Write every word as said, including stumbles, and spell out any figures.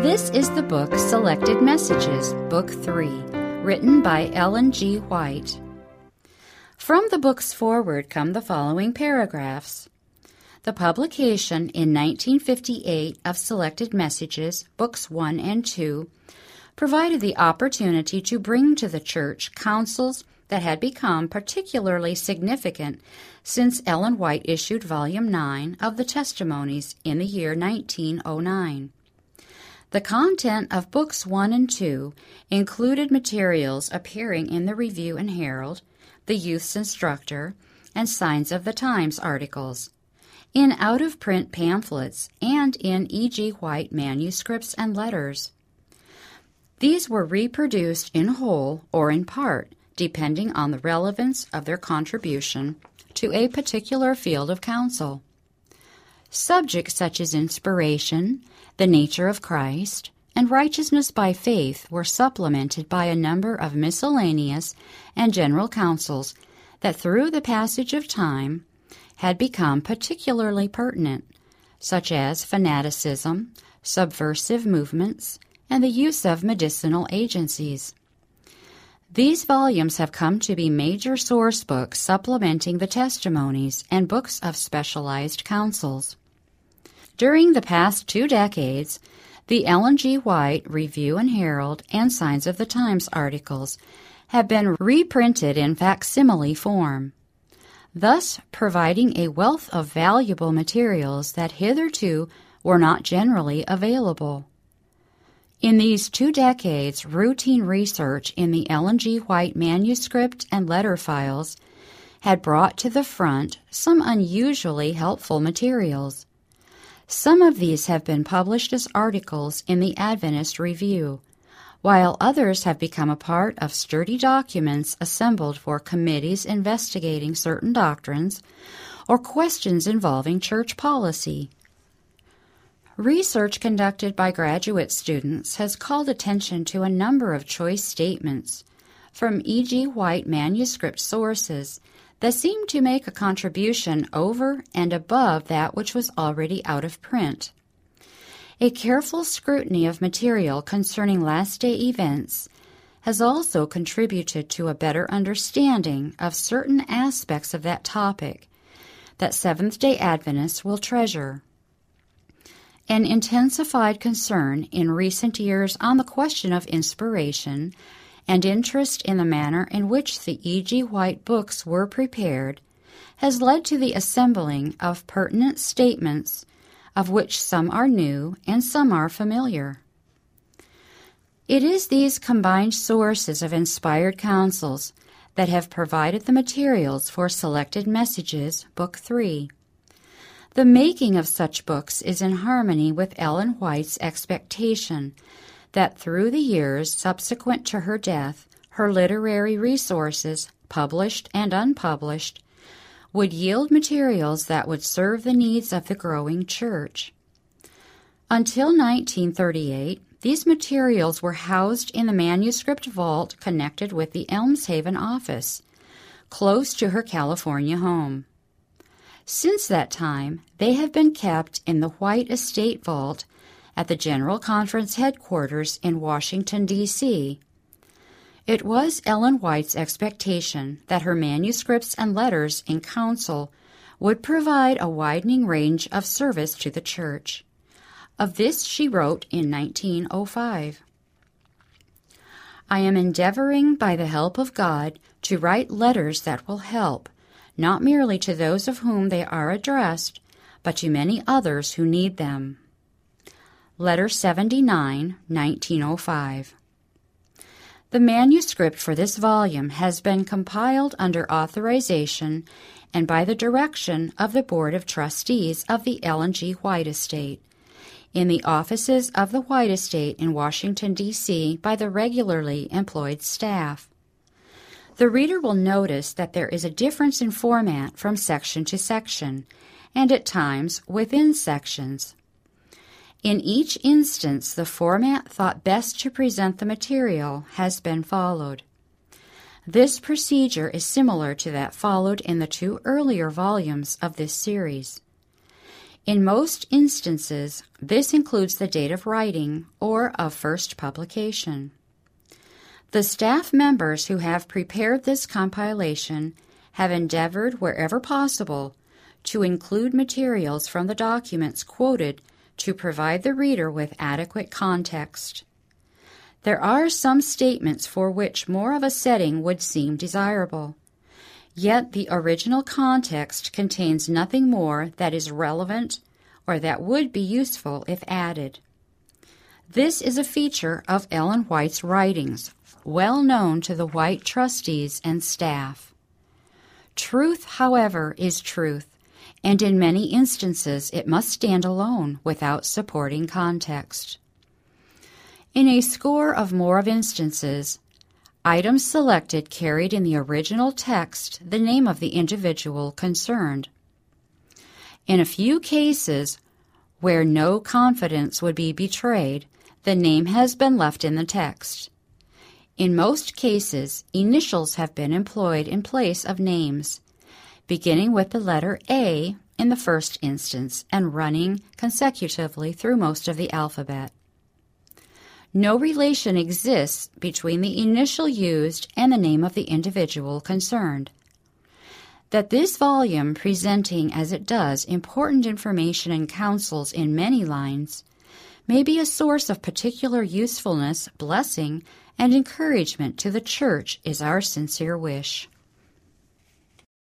This is the book Selected Messages, Book three, written by Ellen G. White. From the book's foreword come the following paragraphs. The publication in nineteen fifty-eight of Selected Messages, Books one and two, provided the opportunity to bring to the Church counsels that had become particularly significant since Ellen White issued Volume nine of the Testimonies in the year nineteen oh nine. The content of Books one and two included materials appearing in the Review and Herald, the Youth's Instructor, and Signs of the Times articles, in out-of-print pamphlets, and in E G. White manuscripts and letters. These were reproduced in whole or in part, depending on the relevance of their contribution to a particular field of counsel. Subjects such as inspiration, the nature of Christ, and righteousness by faith were supplemented by a number of miscellaneous and general counsels that through the passage of time had become particularly pertinent, such as fanaticism, subversive movements, and the use of medicinal agencies. These volumes have come to be major source books supplementing the testimonies and books of specialized counsels. During the past two decades, the Ellen G. White Review and Herald and Signs of the Times articles have been reprinted in facsimile form, thus providing a wealth of valuable materials that hitherto were not generally available. In these two decades, routine research in the Ellen G. White manuscript and letter files had brought to the front some unusually helpful materials. Some of these have been published as articles in the Adventist Review, while others have become a part of sturdy documents assembled for committees investigating certain doctrines or questions involving church policy. Research conducted by graduate students has called attention to a number of choice statements from E G. White manuscript sources that seem to make a contribution over and above that which was already out of print. A careful scrutiny of material concerning last-day events has also contributed to a better understanding of certain aspects of that topic that Seventh-day Adventists will treasure. An intensified concern in recent years on the question of inspiration and interest in the manner in which the E G. White books were prepared has led to the assembling of pertinent statements, of which some are new and some are familiar. It is these combined sources of inspired counsels that have provided the materials for Selected Messages, Book three. The making of such books is in harmony with Ellen White's expectation that through the years subsequent to her death, her literary resources, published and unpublished, would yield materials that would serve the needs of the growing church. Until nineteen thirty-eight, these materials were housed in the manuscript vault connected with the Elmshaven office, close to her California home. Since that time, they have been kept in the White Estate Vault at the General Conference headquarters in Washington, D C It was Ellen White's expectation that her manuscripts and letters in counsel would provide a widening range of service to the Church. Of this she wrote in nineteen oh five. I am endeavoring by the help of God to write letters that will help, not merely to those of whom they are addressed, but to many others who need them. Letter seventy-nine, nineteen oh five. The manuscript for this volume has been compiled under authorization and by the direction of the Board of Trustees of the Ellen G. White Estate, in the offices of the White Estate in Washington, D C by the regularly employed staff. The reader will notice that there is a difference in format from section to section, and at times within sections. In each instance, the format thought best to present the material has been followed. This procedure is similar to that followed in the two earlier volumes of this series. In most instances, this includes the date of writing or of first publication. The staff members who have prepared this compilation have endeavored, wherever possible, to include materials from the documents quoted to provide the reader with adequate context. There are some statements for which more of a setting would seem desirable, yet the original context contains nothing more that is relevant or that would be useful if added. This is a feature of Ellen White's writings, well known to the White trustees and staff. Truth, however, is truth, and in many instances it must stand alone without supporting context. In a score of more of instances, items selected carried in the original text the name of the individual concerned. In a few cases, where no confidence would be betrayed, the name has been left in the text. In most cases, initials have been employed in place of names, beginning with the letter A in the first instance and running consecutively through most of the alphabet. No relation exists between the initial used and the name of the individual concerned. That this volume, presenting as it does important information and counsels in many lines, may be a source of particular usefulness, blessing, and encouragement to the Church is our sincere wish.